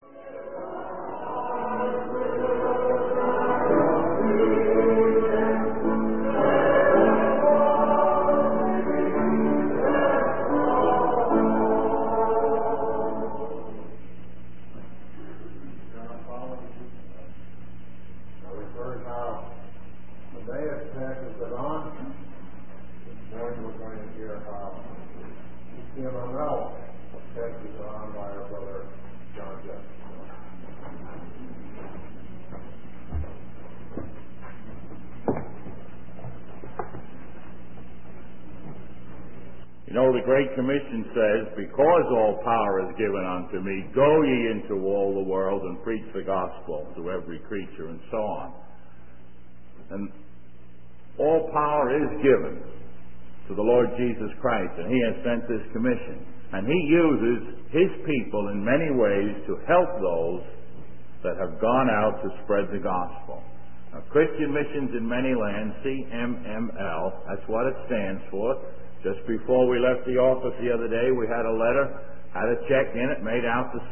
The Great Commission says, because all power is given unto me, go ye into all the world and preach the gospel to every creature, and so on. And all power is given to the Lord Jesus Christ, and He has sent this commission. And He uses His people in many ways to help those that have gone out to spread the gospel. Now, Christian Missions in Many Lands, CMML, that's what it stands for. Just before we left the office the other day, we had a letter, had a check in it, made out to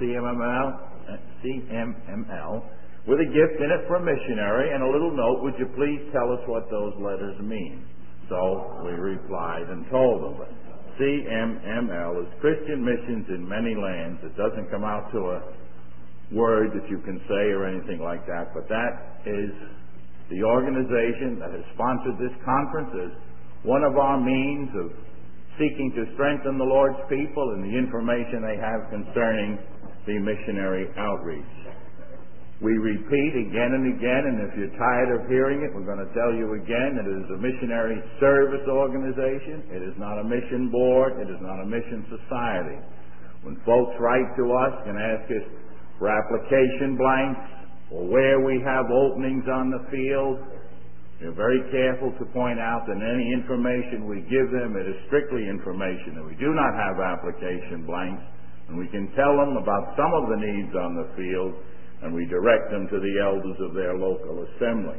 CMML, with a gift in it for a missionary and a little note, would you please tell us what those letters mean? So we replied and told them. But CMML is Christian Missions in Many Lands. It doesn't come out to a word that you can say or anything like that, but that is the organization that has sponsored this conference as one of our means of seeking to strengthen the Lord's people and the information they have concerning the missionary outreach. We repeat again and again, and if you're tired of hearing it, we're going to tell you again that it is a missionary service organization. It is not a mission board. It is not a mission society. When folks write to us and ask us for application blanks or where we have openings on the field, we're very careful to point out that any information we give them, it is strictly information, that we do not have application blanks, and we can tell them about some of the needs on the field, and we direct them to the elders of their local assembly.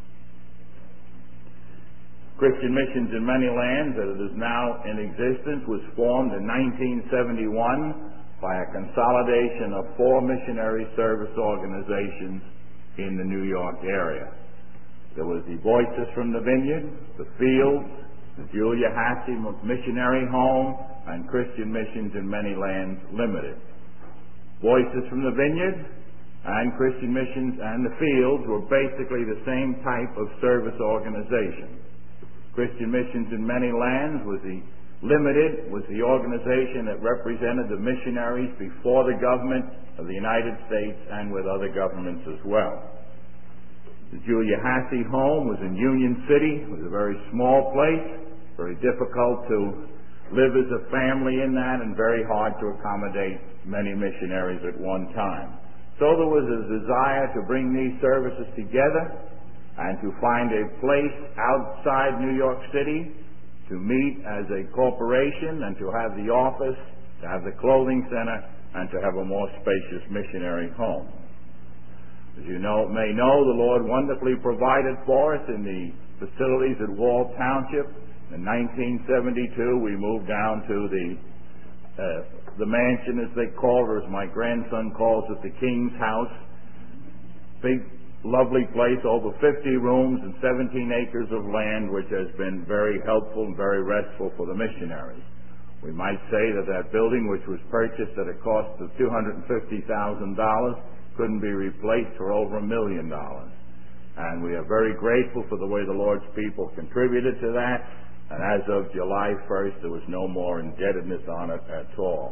Christian Missions in Many Lands, that it is now in existence, was formed in 1971 by a consolidation of 4 missionary service organizations in the New York area. There was the Voices from the Vineyard, the Fields, the Julia Hassey Missionary Home, and Christian Missions in Many Lands Limited. Voices from the Vineyard and Christian Missions and the Fields were basically the same type of service organization. Christian Missions in Many Lands was the organization that represented the missionaries before the government of the United States and with other governments as well. The Julia Hassey home was in Union City. It was a very small place, very difficult to live as a family in that, and very hard to accommodate many missionaries at one time. So there was a desire to bring these services together and to find a place outside New York City to meet as a corporation and to have the office, to have the clothing center, and to have a more spacious missionary home. As you may know, the Lord wonderfully provided for us in the facilities at Wall Township. In 1972, we moved down to the mansion, as they call it, or as my grandson calls it, the King's House. Big, lovely place, over 50 rooms and 17 acres of land, which has been very helpful and very restful for the missionaries. We might say that that building, which was purchased at a cost of $250,000, couldn't be replaced for over $1 million. And we are very grateful for the way the Lord's people contributed to that. And as of July 1st, there was no more indebtedness on it at all.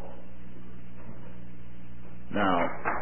Now,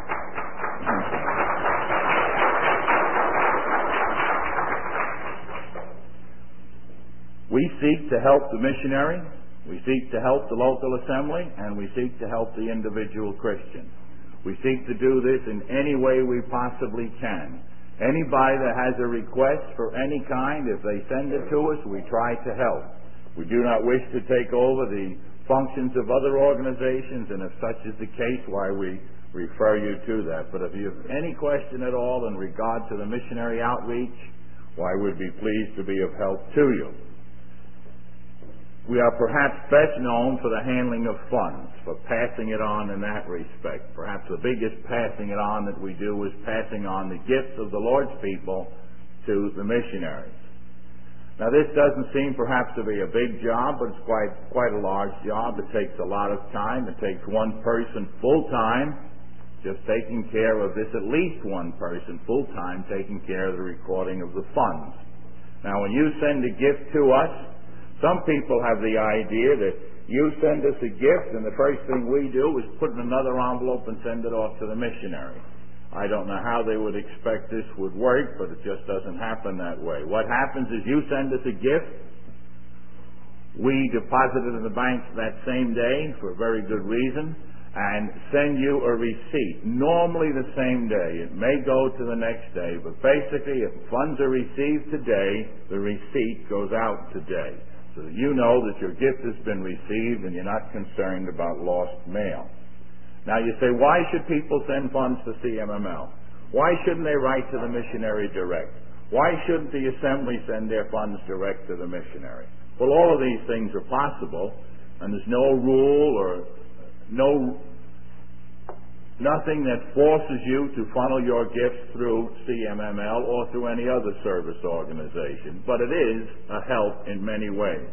we seek to help the missionary, we seek to help the local assembly, and we seek to help the individual Christian. We seek to do this in any way we possibly can. Anybody that has a request for any kind, if they send it to us, we try to help. We do not wish to take over the functions of other organizations, and if such is the case, why we refer you to that. But if you have any question at all in regard to the missionary outreach, why we'd be pleased to be of help to you. We are perhaps best known for the handling of funds, for passing it on in that respect. Perhaps the biggest passing it on that we do is passing on the gifts of the Lord's people to the missionaries. Now, this doesn't seem perhaps to be a big job, but it's quite a large job. It takes a lot of time. It takes one person full-time just taking care of this, at least one person full-time taking care of the recording of the funds. Now, when you send a gift to us, some people have the idea that you send us a gift and the first thing we do is put in another envelope and send it off to the missionary. I don't know how they would expect this would work, but it just doesn't happen that way. What happens is you send us a gift, we deposit it in the bank that same day for a very good reason, and send you a receipt, normally the same day. It may go to the next day, but basically if funds are received today, the receipt goes out today, so that you know that your gift has been received and you're not concerned about lost mail. Now you say, why should people send funds to CMML? Why shouldn't they write to the missionary direct? Why shouldn't the assembly send their funds direct to the missionary? Well, all of these things are possible, and there's no rule or nothing that forces you to funnel your gifts through CMML or through any other service organization, but it is a help in many ways.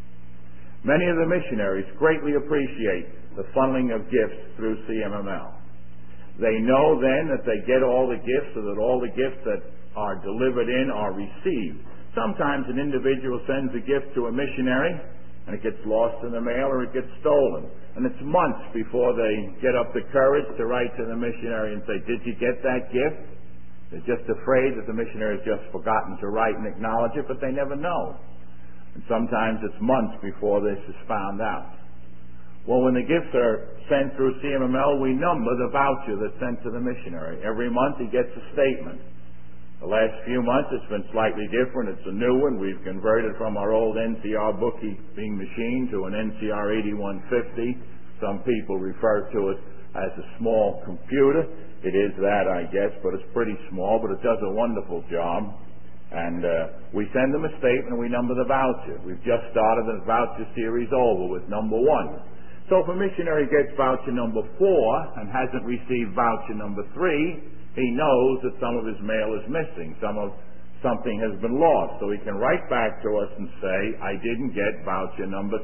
Many of the missionaries greatly appreciate the funneling of gifts through CMML. They know then that they get all the gifts, so that all the gifts that are delivered in are received. Sometimes an individual sends a gift to a missionary and it gets lost in the mail or it gets stolen. And it's months before they get up the courage to write to the missionary and say, did you get that gift? They're just afraid that the missionary has just forgotten to write and acknowledge it, but they never know. And sometimes it's months before this is found out. Well, when the gifts are sent through CMML, we number the voucher that's sent to the missionary. Every month he gets a statement. The last few months it's been slightly different. It's a new one. We've converted from our old NCR bookkeeping machine to an NCR 8150. Some people refer to it as a small computer. It is that, I guess, but it's pretty small, but it does a wonderful job. And we send them a statement and we number the voucher. We've just started the voucher series over with number 1. So if a missionary gets voucher number 4 and hasn't received voucher number 3, he knows that some of his mail is missing. Something has been lost. So he can write back to us and say, I didn't get voucher number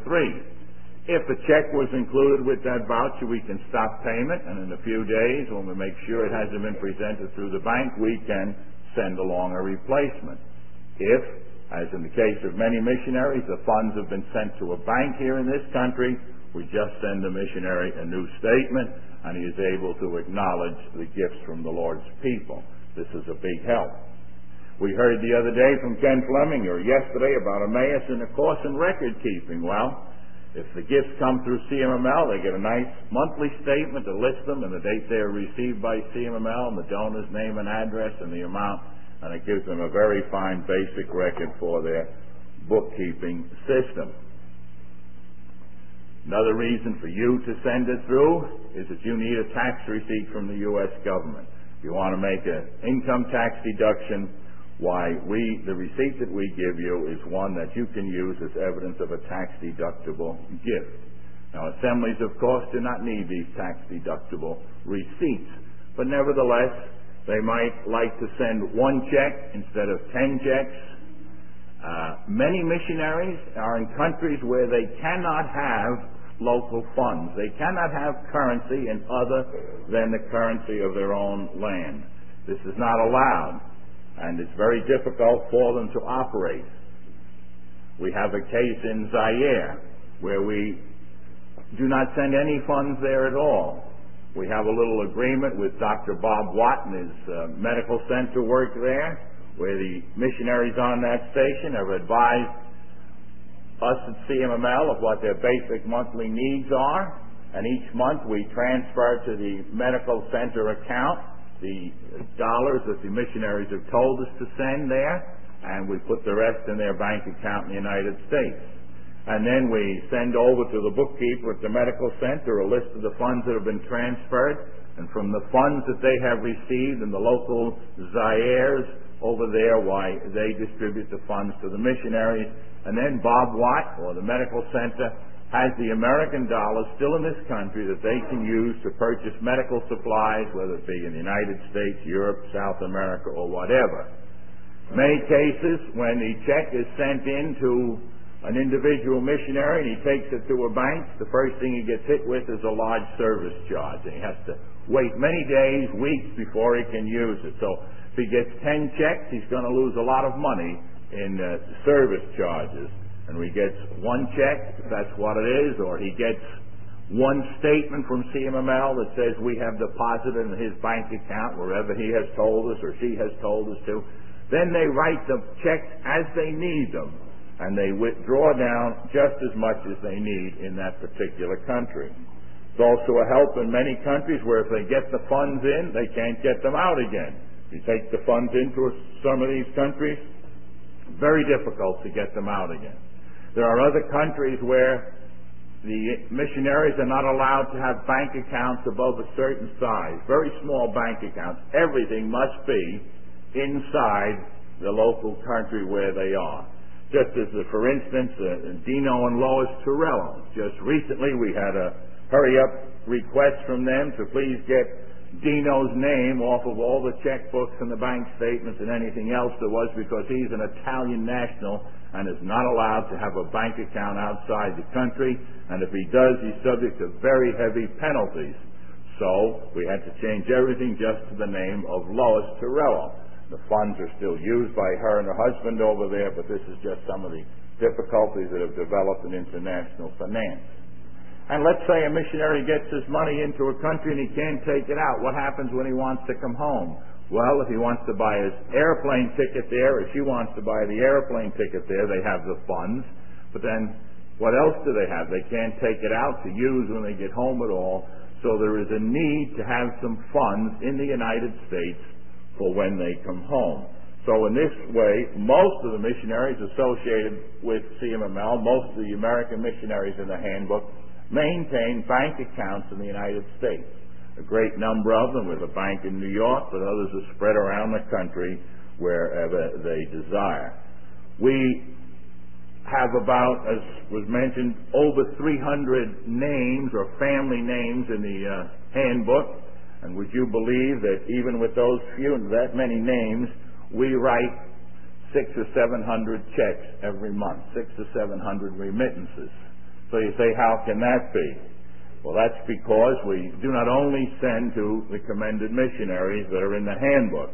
3. If a check was included with that voucher, we can stop payment, and in a few days, when we make sure it hasn't been presented through the bank, we can send along a replacement. If, as in the case of many missionaries, the funds have been sent to a bank here in this country, we just send the missionary a new statement, and he is able to acknowledge the gifts from the Lord's people. This is a big help. We heard the other day from Ken Fleming, or yesterday, about Emmaus and a course in record keeping. Well, if the gifts come through CMML, they get a nice monthly statement to list them and the date they are received by CMML and the donor's name and address and the amount, and it gives them a very fine basic record for their bookkeeping system. Another reason for you to send it through is that you need a tax receipt from the U.S. government. If you want to make an income tax deduction, the receipt that we give you is one that you can use as evidence of a tax-deductible gift. Now, assemblies, of course, do not need these tax-deductible receipts, but nevertheless, they might like to send one check instead of 10 checks. Many missionaries are in countries where they cannot have local funds. They cannot have currency in other than the currency of their own land. This is not allowed, and it's very difficult for them to operate. We have a case in Zaire where we do not send any funds there at all. We have a little agreement with Dr. Bob Watt and his medical center work there, where the missionaries on that station have advised us at CMML of what their basic monthly needs are, and each month we transfer to the medical center account the dollars that the missionaries have told us to send there, and we put the rest in their bank account in the United States. And then we send over to the bookkeeper at the medical center a list of the funds that have been transferred, and from the funds that they have received in the local Zaires over there, they distribute the funds to the missionaries, And then Bob Watt, or the medical center, has the American dollar still in this country that they can use to purchase medical supplies, whether it be in the United States, Europe, South America, or whatever. Many cases, when the check is sent in to an individual missionary and he takes it to a bank, the first thing he gets hit with is a large service charge. And he has to wait many days, weeks before he can use it. So if he gets 10 checks, he's going to lose a lot of money in service charges. And he gets one check, if that's what it is, or he gets one statement from CMML that says we have deposited in his bank account wherever he has told us or she has told us to. Then they write the checks as they need them, and they withdraw down just as much as they need in that particular country. It's also a help in many countries where if they get the funds in, they can't get them out again. If you take the funds into some of these countries, very difficult to get them out again. There are other countries where the missionaries are not allowed to have bank accounts above a certain size, very small bank accounts. Everything must be inside the local country where they are. Just as, for instance, Dino and Lois Torello. Just recently we had a hurry-up request from them to please get Dino's name off of all the checkbooks and the bank statements and anything else there was, because he's an Italian national and is not allowed to have a bank account outside the country, and if he does, he's subject to very heavy penalties. So we had to change everything just to the name of Lois Torello. The funds are still used by her and her husband over there, but this is just some of the difficulties that have developed in international finance. And let's say a missionary gets his money into a country and he can't take it out. What happens when he wants to come home? Well, if he wants to buy his airplane ticket there, or she wants to buy the airplane ticket there, they have the funds. But then what else do they have? They can't take it out to use when they get home at all. So there is a need to have some funds in the United States for when they come home. So in this way, most of the missionaries associated with CMML, most of the American missionaries in the handbook, maintain bank accounts in the United States. A great number of them with a bank in New York, but others are spread around the country wherever they desire. We have about, as was mentioned, over 300 names or family names in the handbook. And would you believe that even with those few, that many names, we write 600 or 700 checks every month, 600 or 700 remittances. So you say, how can that be? Well, that's because we do not only send to the commended missionaries that are in the handbook.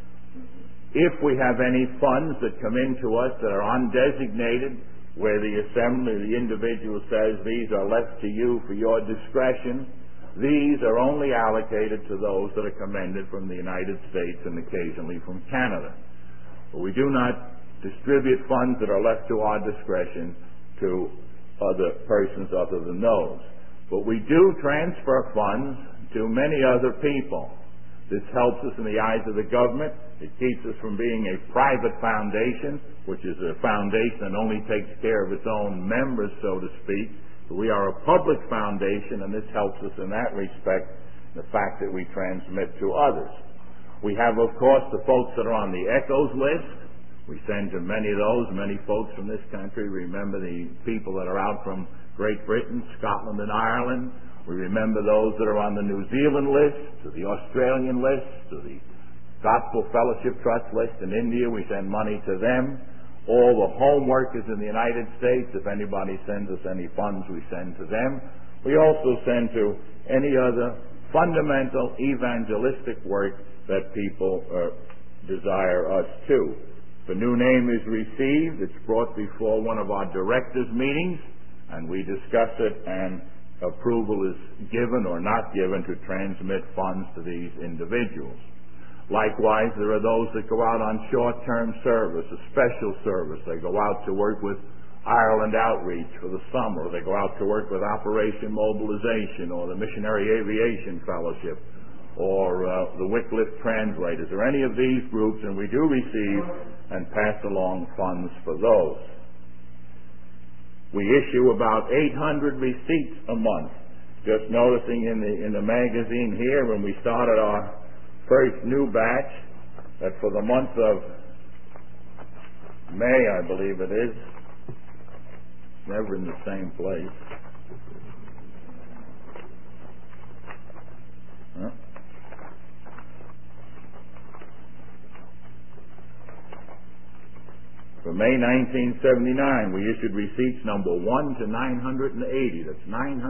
If we have any funds that come into us that are undesignated, where the assembly, the individual says, these are left to you for your discretion, these are only allocated to those that are commended from the United States and occasionally from Canada. But we do not distribute funds that are left to our discretion to other persons other than those. But we do transfer funds to many other people. This helps us in the eyes of the government. It keeps us from being a private foundation, which is a foundation that only takes care of its own members, so to speak. But we are a public foundation, and this helps us in that respect, the fact that we transmit to others. We have, of course, the folks that are on the ECHOS list. We send to many of those. Many folks from this country remember the people that are out from Great Britain, Scotland, and Ireland. We remember those that are on the New Zealand list, to the Australian list, to the Gospel Fellowship Trust list in India. We send money to them. All the home workers in the United States, if anybody sends us any funds, we send to them. We also send to any other fundamental evangelistic work that people desire us to. If a new name is received, it's brought before one of our directors' meetings, and we discuss it, and approval is given or not given to transmit funds to these individuals. Likewise, there are those that go out on short-term service, a special service. They go out to work with Ireland Outreach for the summer. They go out to work with Operation Mobilization or the Missionary Aviation Fellowship or the Wycliffe Translators or any of these groups, and we do receive and pass along funds for those. We issue about 800 receipts a month. Just noticing in the magazine here, when we started our first new batch, that for the month of May, I believe it is, never in the same place. Huh? For May 1979, we issued receipts number 1 to 980. That's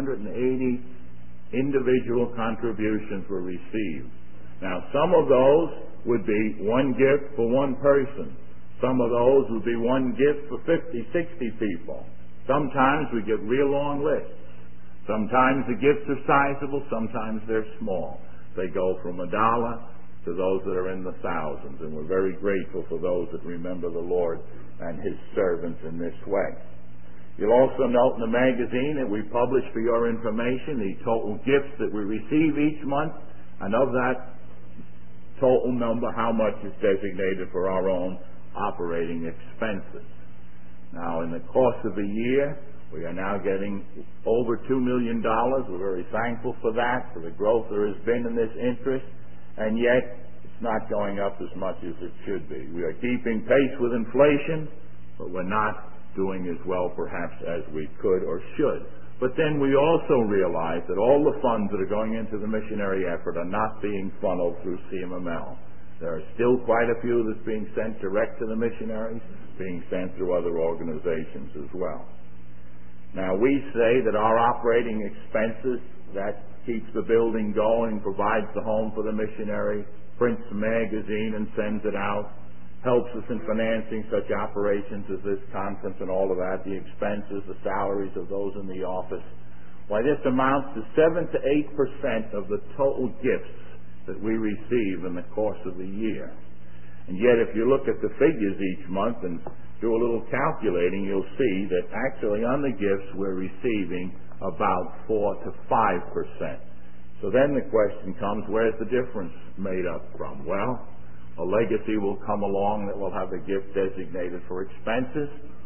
980 individual contributions were received. Now, some of those would be one gift for one person. Some of those would be one gift for 50, 60 people. Sometimes we get real long lists. Sometimes the gifts are sizable, sometimes they're small. They go from $1 to those that are in the thousands, and we're very grateful for those that remember the Lord and His servants in this way. You'll also note in the magazine that we publish for your information the total gifts that we receive each month, and of that total number, how much is designated for our own operating expenses. Now, in the course of the year, we are now getting over $2 million. We're very thankful for that, for the growth there has been in this interest, and yet it's not going up as much as it should be. We are keeping pace with inflation, but we're not doing as well perhaps as we could or should. But then we also realize that all the funds that are going into the missionary effort are not being funneled through CMML. There are still quite a few that's being sent direct to the missionaries, being sent through other organizations as well. Now, we say that our operating expenses, that keeps the building going, provides the home for the missionary, prints the magazine and sends it out, helps us in financing such operations as this conference and all of that, the expenses, the salaries of those in the office. Why, this amounts to 7 to 8% of the total gifts that we receive in the course of the year. And yet, if you look at the figures each month and do a little calculating, you'll see that actually on the gifts we're receiving about 4 to 5%. So then the question comes, where's the difference made up from? Well, a legacy will come along that will have a gift designated for expenses,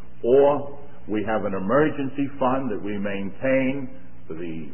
or we have an emergency fund that we maintain for the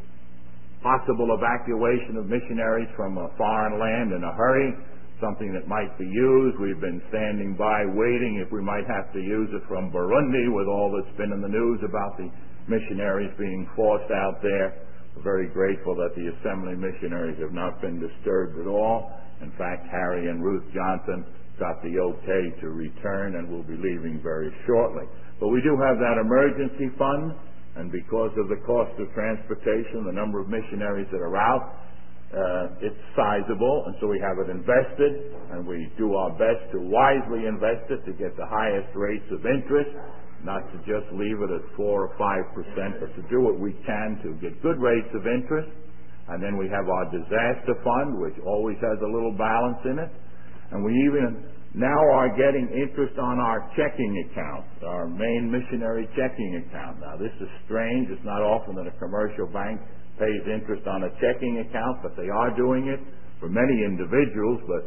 possible evacuation of missionaries from a foreign land in a hurry, something that might be used. We've been standing by waiting if we might have to use it from Burundi with all that's been in the news about the missionaries being forced out there. We're very grateful that the Assembly missionaries have not been disturbed at all. In fact, Harry and Ruth Johnson got the okay to return and will be leaving very shortly. But we do have that emergency fund, and because of the cost of transportation, the number of missionaries that are out, it's sizable, and so we have it invested, and we do our best to wisely invest it to get the highest rates of interest, not to just leave it at 4 or 5%, but to do what we can to get good rates of interest. And then we have our disaster fund, which always has a little balance in it, and we even now are getting interest on our checking account, our main missionary checking account. Now, this is strange. It's not often that a commercial bank pays interest on a checking account, but they are doing it for many individuals. But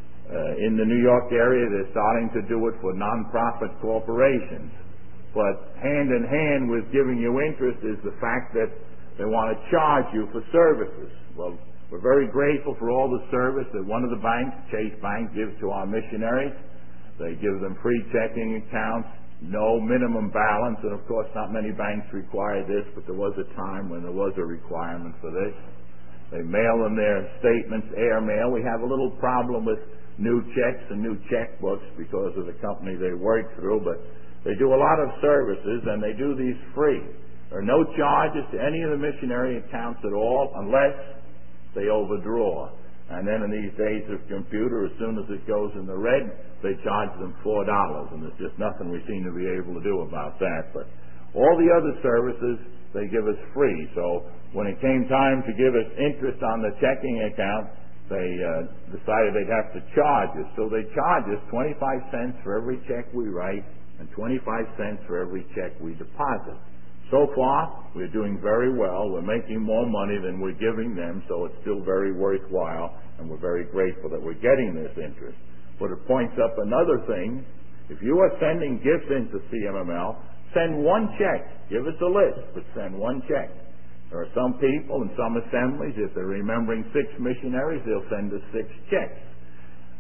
in the New York area, they're starting to do it for nonprofit corporations. But hand in hand with giving you interest is the fact that they want to charge you for services. Well, we're very grateful for all the service that one of the banks, Chase Bank, gives to our missionaries. They give them free checking accounts, no minimum balance, and of course not many banks require this, but there was a time when there was a requirement for this. They mail them their statements, air mail. We have a little problem with new checks and new checkbooks because of the company they work through, but they do a lot of services, and they do these free. There are no charges to any of the missionary accounts at all unless they overdraw. And then in these days of computer, as soon as it goes in the red, they charge them $4, and there's just nothing we seem to be able to do about that. But all the other services, they give us free. So when it came time to give us interest on the checking account, they decided they'd have to charge us. So they charge us 25 cents for every check we write and 25 cents for every check we deposit. So far, we're doing very well. We're making more money than we're giving them, so it's still very worthwhile, and we're very grateful that we're getting this interest. But it points up another thing. If you are sending gifts into CMML, send one check. Give us a list, but send one check. There are some people in some assemblies, if they're remembering 6 missionaries, they'll send us 6 checks.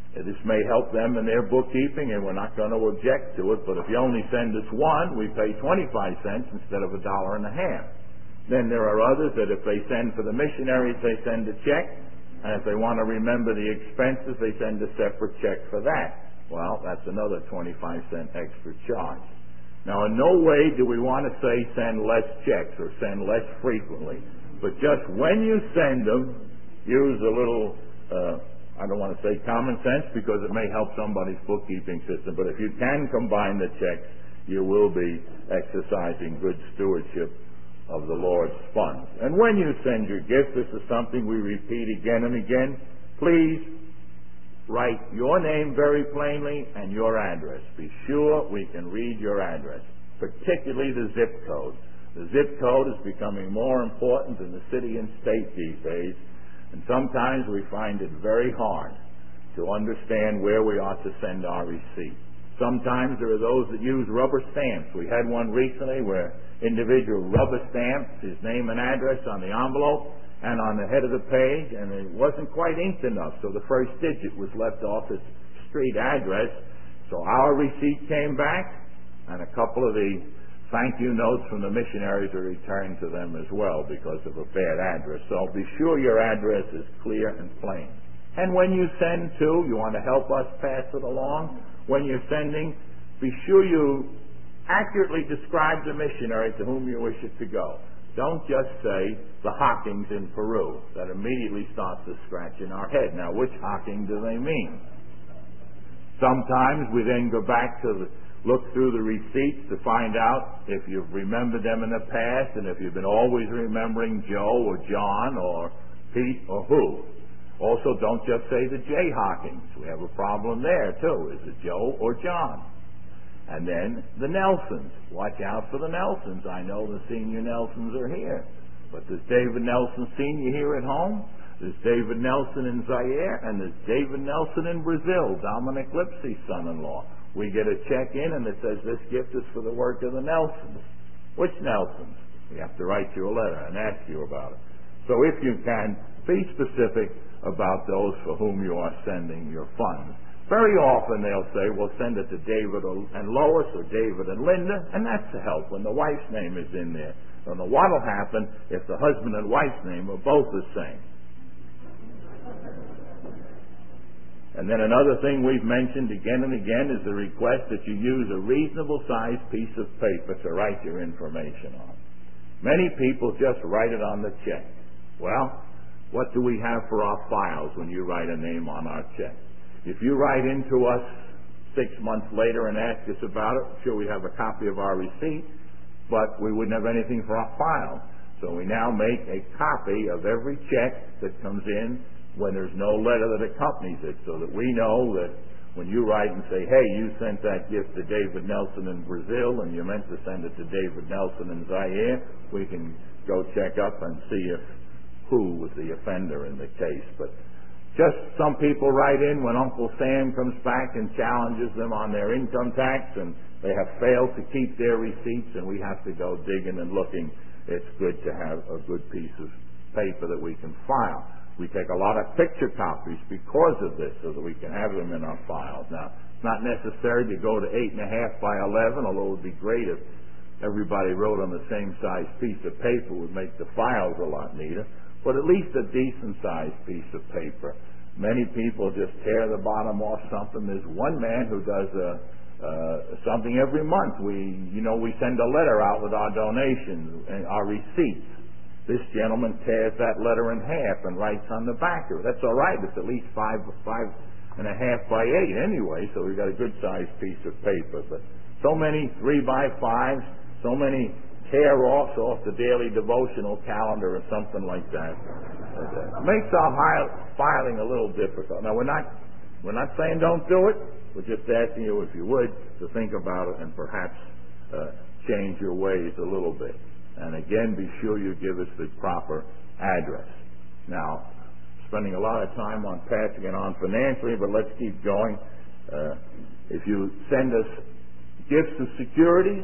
This may help them in their bookkeeping, and we're not going to object to it, but if you only send us one, we pay 25 cents instead of $1.50. Then there are others that if they send for the missionaries, they send a check, and if they want to remember the expenses, they send a separate check for that. Well, that's another 25-cent extra charge. Now, in no way do we want to say send less checks or send less frequently, but just when you send them, use a little, I don't want to say common sense because it may help somebody's bookkeeping system, but if you can combine the checks, you will be exercising good stewardship of the Lord's funds. And when you send your gift, this is something we repeat again and again, please write your name very plainly and your address. Be sure we can read your address, particularly the zip code. The zip code is becoming more important in the city and state these days, and sometimes we find it very hard to understand where we ought to send our receipt. Sometimes there are those that use rubber stamps. We had one recently where individual rubber stamped his name and address on the envelope and on the head of the page, and it wasn't quite inked enough, so the first digit was left off its street address. So our receipt came back, and a couple of the thank you notes from the missionaries are returned to them as well because of a bad address. So be sure your address is clear and plain. And when you send to, you want to help us pass it along. When you're sending, be sure you accurately describe the missionary to whom you wish it to go. Don't just say the Hawkings in Peru. That immediately starts to scratch in our head. Now, which Hawking do they mean? Sometimes we then go back to look through the receipts to find out if you've remembered them in the past and if you've been always remembering Joe or John or Pete or who. Also, don't just say the J. Hawkins. We have a problem there, too. Is it Joe or John? And then the Nelsons. Watch out for the Nelsons. I know the senior Nelsons are here. But there's David Nelson Sr. here at home. There's David Nelson in Zaire. And there's David Nelson in Brazil, Dominic Lipsy's son-in-law. We get a check in and it says this gift is for the work of the Nelsons. Which Nelsons? We have to write you a letter and ask you about it. So if you can, be specific about those for whom you are sending your funds. Very often they'll say, well, send it to David and Lois or David and Linda, and that's a help when the wife's name is in there. Don't know what will happen if the husband and wife's name are both the same. And then another thing we've mentioned again and again is the request that you use a reasonable sized piece of paper to write your information on. Many people just write it on the check. Well, what do we have for our files when you write a name on our check? If you write into us 6 months later and ask us about it, sure, we have a copy of our receipt, but we wouldn't have anything for our file. So we now make a copy of every check that comes in when there's no letter that accompanies it, so that we know that when you write and say, hey, you sent that gift to David Nelson in Brazil and you meant to send it to David Nelson in Zaire, we can go check up and see if who was the offender in the case. But just some people write in when Uncle Sam comes back and challenges them on their income tax and they have failed to keep their receipts and we have to go digging and looking. It's good to have a good piece of paper that we can file. We take a lot of picture copies because of this so that we can have them in our files. Now, it's not necessary to go to 8.5 by 11, although it would be great if everybody wrote on the same size piece of paper. It would make the files a lot neater. But at least a decent-sized piece of paper. Many people just tear the bottom off something. There's one man who does something every month. We send a letter out with our donations and our receipts. This gentleman tears that letter in half and writes on the back of it. That's all right. It's at least 5.5 by 8 anyway, so we've got a good-sized piece of paper. But so many 3 by 5s, so many tear-offs off the daily devotional calendar or something like that. It makes our filing a little difficult. Now, we're not saying don't do it. We're just asking you, if you would, to think about it and perhaps change your ways a little bit. And again, be sure you give us the proper address. Now, spending a lot of time on passing it on financially, but let's keep going. If you send us gifts of securities,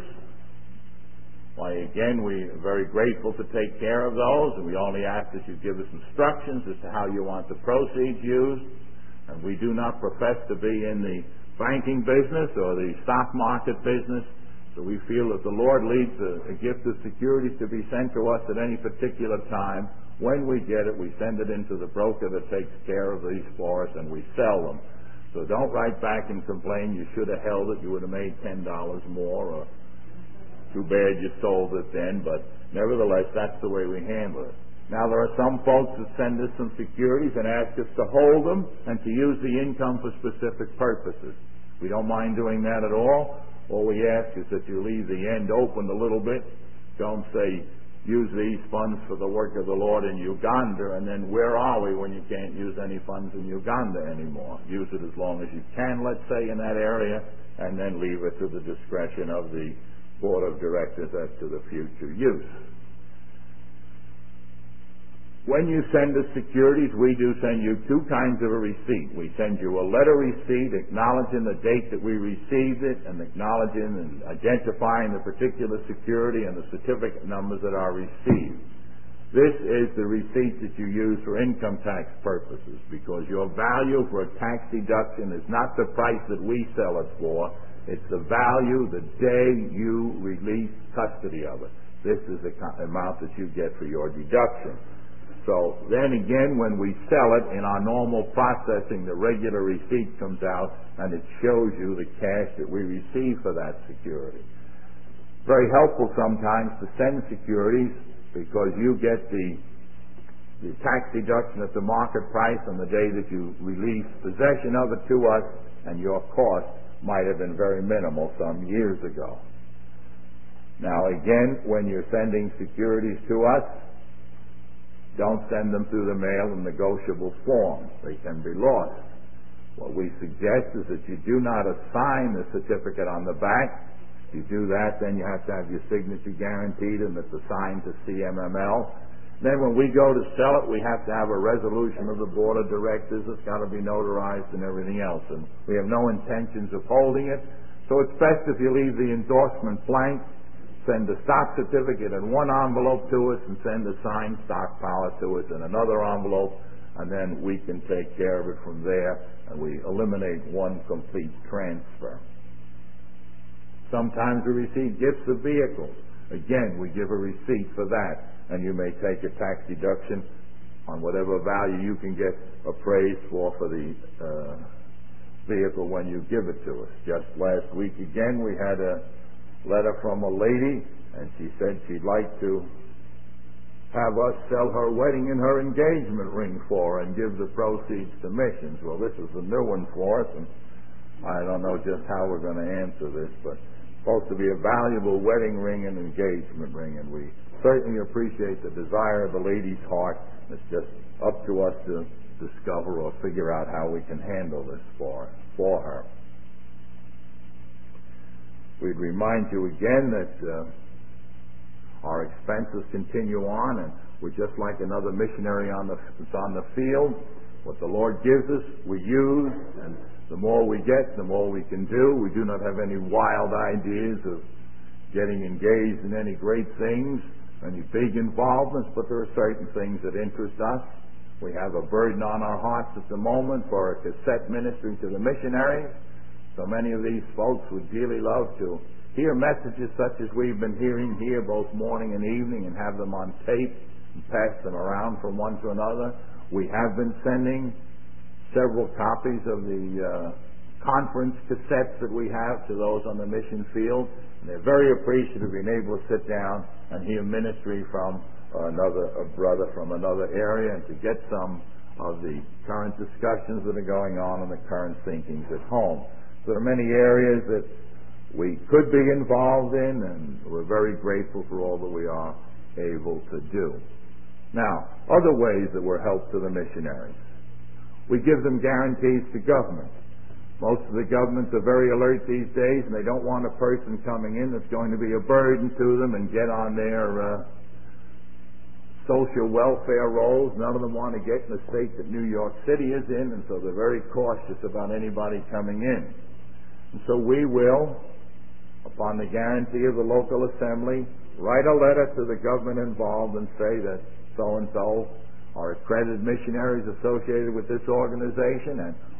why, again, we are very grateful to take care of those, and we only ask that you give us instructions as to how you want the proceeds used. And we do not profess to be in the banking business or the stock market business. So we feel that the Lord leads a gift of securities to be sent to us at any particular time. When we get it, we send it into the broker that takes care of these for us, and we sell them. So don't write back and complain you should have held it, you would have made $10 more, or too bad you sold it then, but nevertheless, that's the way we handle it. Now, there are some folks that send us some securities and ask us to hold them and to use the income for specific purposes. We don't mind doing that at all. All we ask is that you leave the end open a little bit. Don't say, use these funds for the work of the Lord in Uganda, and then where are we when you can't use any funds in Uganda anymore? Use it as long as you can, let's say, in that area, and then leave it to the discretion of the Board of Directors as to the future use. When you send us securities, we do send you two kinds of a receipt. We send you a letter receipt acknowledging the date that we received it and acknowledging and identifying the particular security and the certificate numbers that are received. This is the receipt that you use for income tax purposes, because your value for a tax deduction is not the price that we sell it for. It's the value the day you release custody of it. This is the amount that you get for your deduction. So then again, when we sell it in our normal processing, the regular receipt comes out and it shows you the cash that we receive for that security. Very helpful sometimes to send securities, because you get the tax deduction at the market price on the day that you release possession of it to us, and your cost might have been very minimal some years ago. Now again, when you're sending securities to us, don't send them through the mail in negotiable forms. They can be lost. What we suggest is that you do not assign the certificate on the back. If you do that, then you have to have your signature guaranteed and it's assigned to CMML. Then when we go to sell it, we have to have a resolution of the Board of Directors. It's got to be notarized and everything else. And we have no intentions of holding it. So it's best if you leave the endorsement blank. Send the stock certificate in one envelope to us and send the signed stockpile to us in another envelope, and then we can take care of it from there, and we eliminate one complete transfer. Sometimes we receive gifts of vehicles. Again, we give a receipt for that, and you may take a tax deduction on whatever value you can get appraised for the vehicle when you give it to us. Just last week again, we had a letter from a lady, and she said she'd like to have us sell her wedding and her engagement ring for her and give the proceeds to missions. Well, this is a new one for us, and I don't know just how we're going to answer this, but it's supposed to be a valuable wedding ring and engagement ring, and we certainly appreciate the desire of the lady's heart. It's just up to us to discover or figure out how we can handle this for her. We'd remind you again that our expenses continue on, and we're just like another missionary that's on the field. What the Lord gives us, we use, and the more we get, the more we can do. We do not have any wild ideas of getting engaged in any great things, any big involvements, but there are certain things that interest us. We have a burden on our hearts at the moment for a cassette ministry to the missionaries. So many of these folks would dearly love to hear messages such as we've been hearing here both morning and evening, and have them on tape and pass them around from one to another. We have been sending several copies of the conference cassettes that we have to those on the mission field. And they're very appreciative of being able to sit down and hear ministry from a brother from another area, and to get some of the current discussions that are going on and the current thinkings at home. There are many areas that we could be involved in, and we're very grateful for all that we are able to do. Now, other ways that we're help to the missionaries. We give them guarantees to government. Most of the governments are very alert these days, and they don't want a person coming in that's going to be a burden to them and get on their social welfare rolls. None of them want to get in the state that New York City is in, and so they're very cautious about anybody coming in. And so we will, upon the guarantee of the local assembly, write a letter to the government involved and say that so-and-so are accredited missionaries associated with this organization, and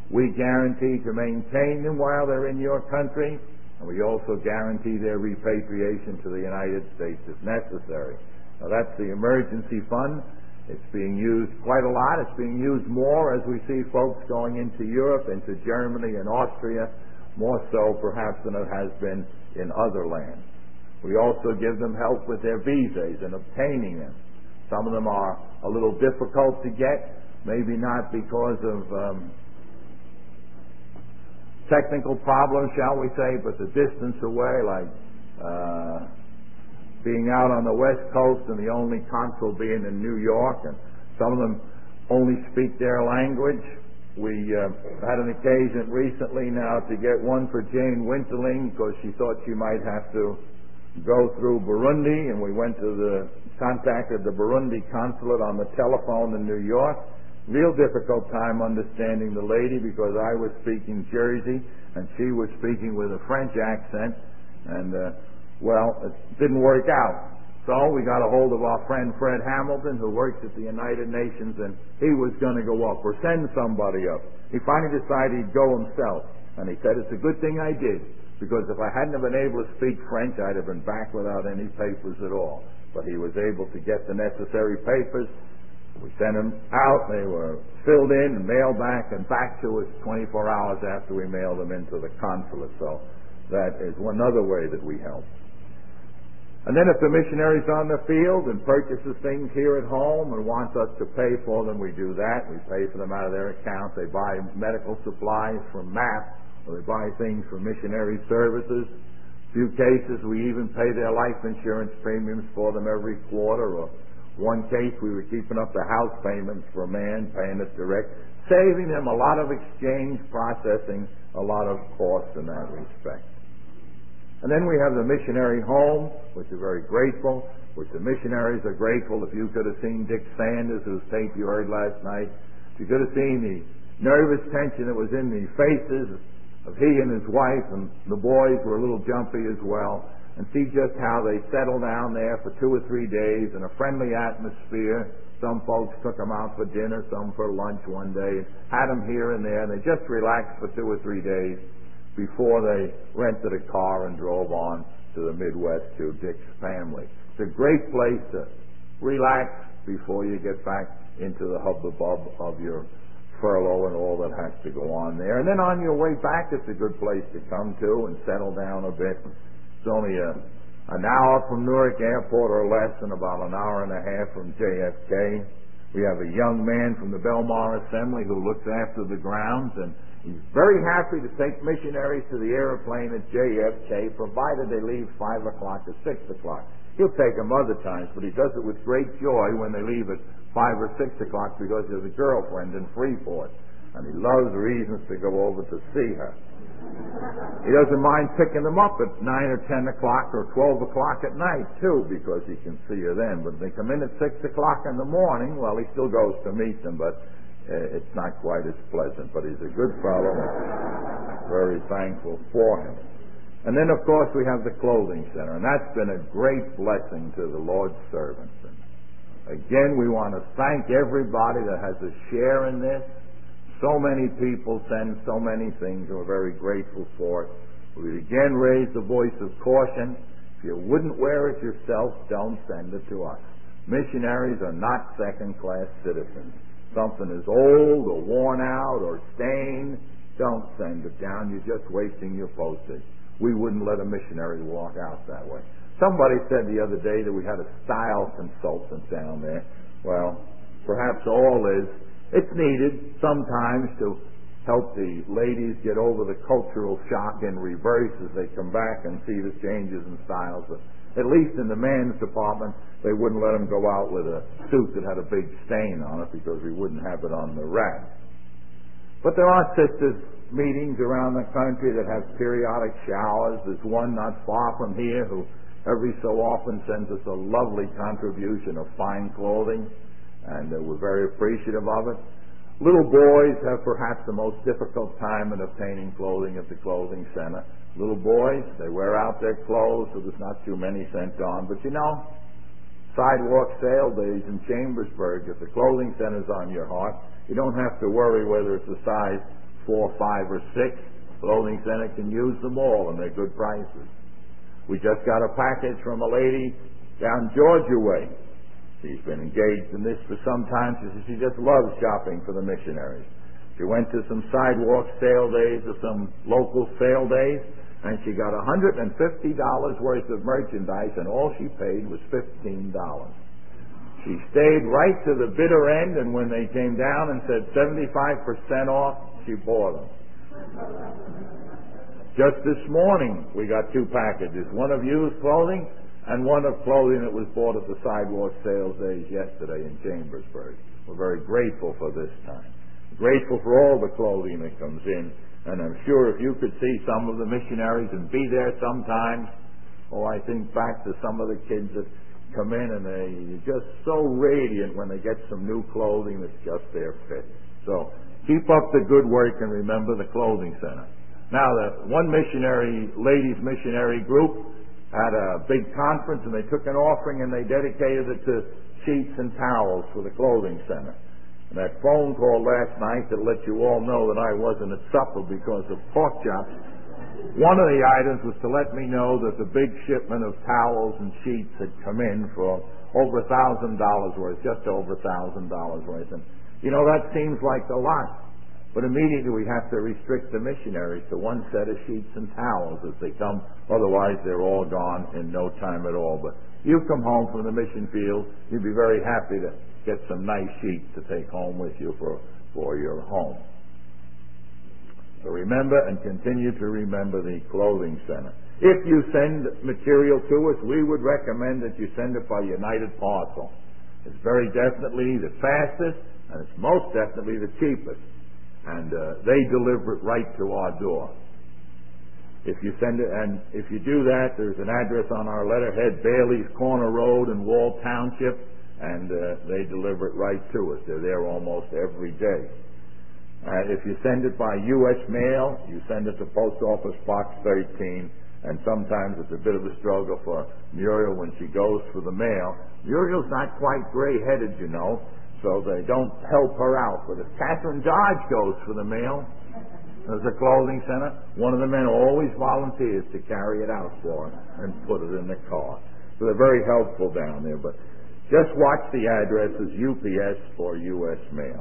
We guarantee to maintain them while they're in your country, and we also guarantee their repatriation to the United States if necessary. Now, that's the emergency fund. It's being used quite a lot. It's being used more as we see folks going into Europe, into Germany and Austria, more so perhaps than it has been in other lands. We also give them help with their visas and obtaining them. Some of them are a little difficult to get, maybe not because of technical problems, shall we say, but the distance away, like being out on the West Coast and the only consul being in New York, and some of them only speak their language. We had an occasion recently now to get one for Jane Winterling because she thought she might have to go through Burundi, and we contacted the Burundi consulate on the telephone in New York. Real difficult time understanding the lady because I was speaking Jersey and she was speaking with a French accent, and well, it didn't work out. So we got a hold of our friend Fred Hamilton, who works at the United Nations, and he was going to go up or send somebody up. He finally decided he'd go himself, and he said, "It's a good thing I did, because if I hadn't have been able to speak French, I'd have been back without any papers at all." But he was able to get the necessary papers. We sent them out. They were filled in and mailed back and back to us 24 hours after we mailed them into the consulate. So that is one other way that we help. And then if the missionary's on the field and purchases things here at home and wants us to pay for them, we do that. We pay for them out of their account. They buy medical supplies from MAP, or they buy things from missionary services. A few cases we even pay their life insurance premiums for them every quarter. Or one case we were keeping up the house payments for a man, paying it direct, saving them a lot of exchange, processing, a lot of cost in that respect. And then we have the missionary home, which is very grateful, which the missionaries are grateful. If you could have seen Dick Sanders, whose tape you heard last night, if you could have seen the nervous tension that was in the faces of he and his wife, and the boys were a little jumpy as well, and see just how they settled down there for 2 or 3 days in a friendly atmosphere. Some folks took them out for dinner, some for lunch one day, had them here and there, and they just relaxed for 2 or 3 days before they rented a car and drove on to the Midwest to Dick's family. It's a great place to relax before you get back into the hubbub of your furlough and all that has to go on there. And then on your way back, it's a good place to come to and settle down a bit. It's only an hour from Newark Airport or less, and about an hour and a half from JFK. We have a young man from the Belmar Assembly who looks after the grounds, and he's very happy to take missionaries to the airplane at JFK, provided they leave 5 o'clock or 6 o'clock. He'll take them other times, but he does it with great joy when they leave at 5 or 6 o'clock because there's a girlfriend in Freeport, and he loves reasons to go over to see her. He doesn't mind picking them up at 9 or 10 o'clock or 12 o'clock at night, too, because he can see her then. But if they come in at 6 o'clock in the morning, well, he still goes to meet them, but it's not quite as pleasant. But he's a good fellow, and very thankful for him. And then, of course, we have the clothing center, and that's been a great blessing to the Lord's servants. And again, we want to thank everybody that has a share in this. So many people send so many things, and we're very grateful for it. We again raise the voice of caution. If you wouldn't wear it yourself, don't send it to us. Missionaries are not second-class citizens. Something is old or worn out or stained, don't send it down. You're just wasting your postage. We wouldn't let a missionary walk out that way. Somebody said the other day that we had a style consultant down there. Well, perhaps all is, it's needed sometimes to help the ladies get over the cultural shock in reverse as they come back and see the changes in styles. But at least in the men's department, they wouldn't let them go out with a suit that had a big stain on it because we wouldn't have it on the rack. But there are sisters' meetings around the country that have periodic showers. There's one not far from here who every so often sends us a lovely contribution of fine clothing, and we're very appreciative of it. Little boys have perhaps the most difficult time in obtaining clothing at the clothing center. Little boys, they wear out their clothes, so there's not too many sent on. But you know, sidewalk sale days in Chambersburg, if the clothing center's on your heart, you don't have to worry whether it's a size 4, 5, or 6. Clothing Center can use them all, and they're good prices. We just got a package from a lady down Georgia way. She's been engaged in this for some time. She says she just loves shopping for the missionaries. She went to some sidewalk sale days or some local sale days, and she got $150 worth of merchandise, and all she paid was $15. She stayed right to the bitter end, and when they came down and said 75% off, she bought them. Just this morning, we got 2 packages, one of used clothing and one of clothing that was bought at the sidewalk sales days yesterday in Chambersburg. We're very grateful for this time. Grateful for all the clothing that comes in. And I'm sure if you could see some of the missionaries and be there sometimes, I think back to some of the kids that come in and they're just so radiant when they get some new clothing that's just their fit. So keep up the good work and remember the Clothing Center. Now, the one ladies missionary group had a big conference, and they took an offering and they dedicated it to sheets and towels for the Clothing Center. And that phone call last night that let you all know that I wasn't at supper because of pork chops, one of the items was to let me know that the big shipment of towels and sheets had come in for over $1,000 worth, just over $1,000 worth. And, that seems like a lot. But immediately we have to restrict the missionaries to one set of sheets and towels as they come. Otherwise, they're all gone in no time at all. But you come home from the mission field, you'd be very happy to get some nice sheets to take home with you for your home. So remember and continue to remember the Clothing Center. If you send material to us, we would recommend that you send it by United Parcel. It's very definitely the fastest, and it's most definitely the cheapest. And they deliver it right to our door. If you send it, and if you do that, there's an address on our letterhead, Bailey's Corner Road in Wall Township, and they deliver it right to us. They're there almost every day. If you send it by U.S. mail, you send it to Post Office Box 13, and sometimes it's a bit of a struggle for Muriel when she goes for the mail. Muriel's not quite gray-headed, so they don't help her out. But if Catherine Dodge goes for the mail, there's a Clothing Center, one of the men always volunteers to carry it out for her and put it in the car. So they're very helpful down there. But just watch the addresses, UPS or U.S. mail.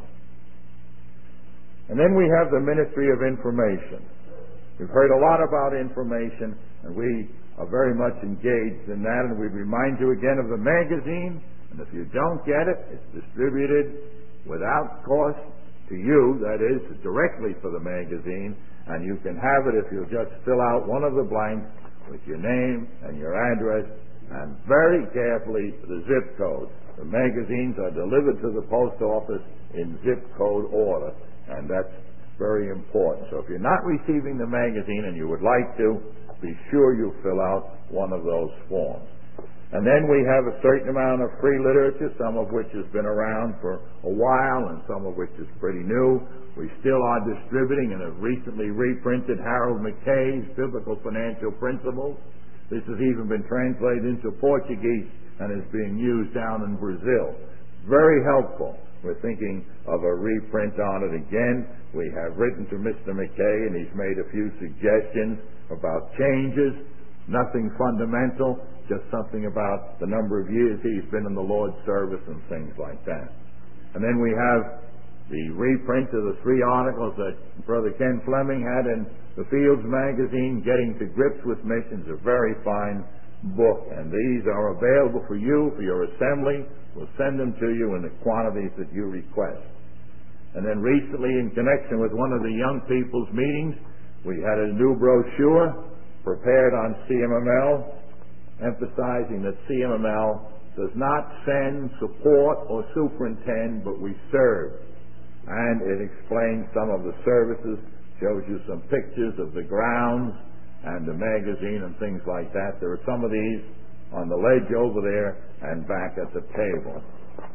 And then we have the Ministry of Information. We've heard a lot about information, and we are very much engaged in that. And we remind you again of the magazine. And if you don't get it, it's distributed without cost to you, that is, directly for the magazine, and you can have it if you'll just fill out one of the blanks with your name and your address, and very carefully the zip code. The magazines are delivered to the post office in zip code order, and that's very important. So if you're not receiving the magazine and you would like to, be sure you fill out one of those forms. And then we have a certain amount of free literature, some of which has been around for a while and some of which is pretty new. We still are distributing and have recently reprinted Harold McKay's Biblical Financial Principles. This has even been translated into Portuguese and is being used down in Brazil. Very helpful. We're thinking of a reprint on it again. We have written to Mr. McKay, and he's made a few suggestions about changes. Nothing fundamental, just something about the number of years he's been in the Lord's service and things like that. And then we have the reprint of the 3 articles that Brother Ken Fleming had in the Fields magazine, Getting to Grips with Missions, a very fine book. And these are available for you, for your assembly. We'll send them to you in the quantities that you request. And then recently, in connection with one of the young people's meetings, we had a new brochure prepared on CMML, emphasizing that CMML does not send, support, or superintend, but we serve. And it explains some of the services, shows you some pictures of the grounds and the magazine and things like that. There are some of these on the ledge over there and back at the table.